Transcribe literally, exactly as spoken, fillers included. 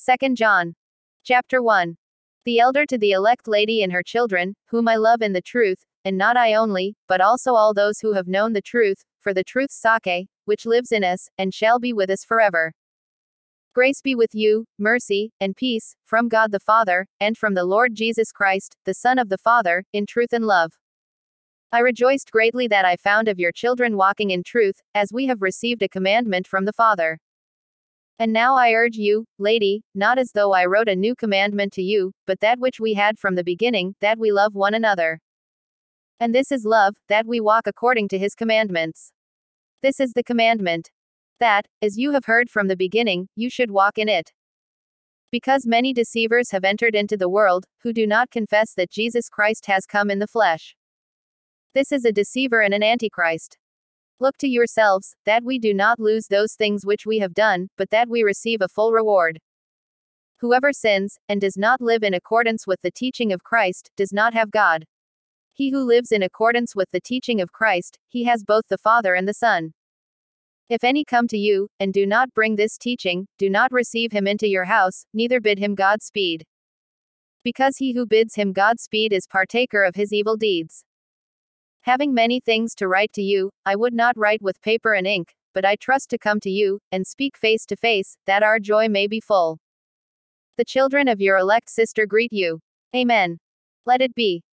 Second John. Chapter one. The elder to the elect lady and her children, whom I love in the truth, and not I only, but also all those who have known the truth, for the truth's sake, which lives in us, and shall be with us forever. Grace be with you, mercy, and peace, from God the Father, and from the Lord Jesus Christ, the Son of the Father, in truth and love. I rejoiced greatly that I found of your children walking in truth, as we have received a commandment from the Father. And now I urge you, lady, not as though I wrote a new commandment to you, but that which we had from the beginning, that we love one another. And this is love, that we walk according to his commandments. This is the commandment, that, as you have heard from the beginning, you should walk in it. Because many deceivers have entered into the world, who do not confess that Jesus Christ has come in the flesh. This is a deceiver and an antichrist. Look to yourselves, that we do not lose those things which we have done, but that we receive a full reward. Whoever sins, and does not live in accordance with the teaching of Christ, does not have God. He who lives in accordance with the teaching of Christ, he has both the Father and the Son. If any come to you, and do not bring this teaching, do not receive him into your house, neither bid him Godspeed. Because he who bids him Godspeed is partaker of his evil deeds. Having many things to write to you, I would not write with paper and ink, but I trust to come to you, and speak face to face, that our joy may be full. The children of your elect sister greet you. Amen. Let it be.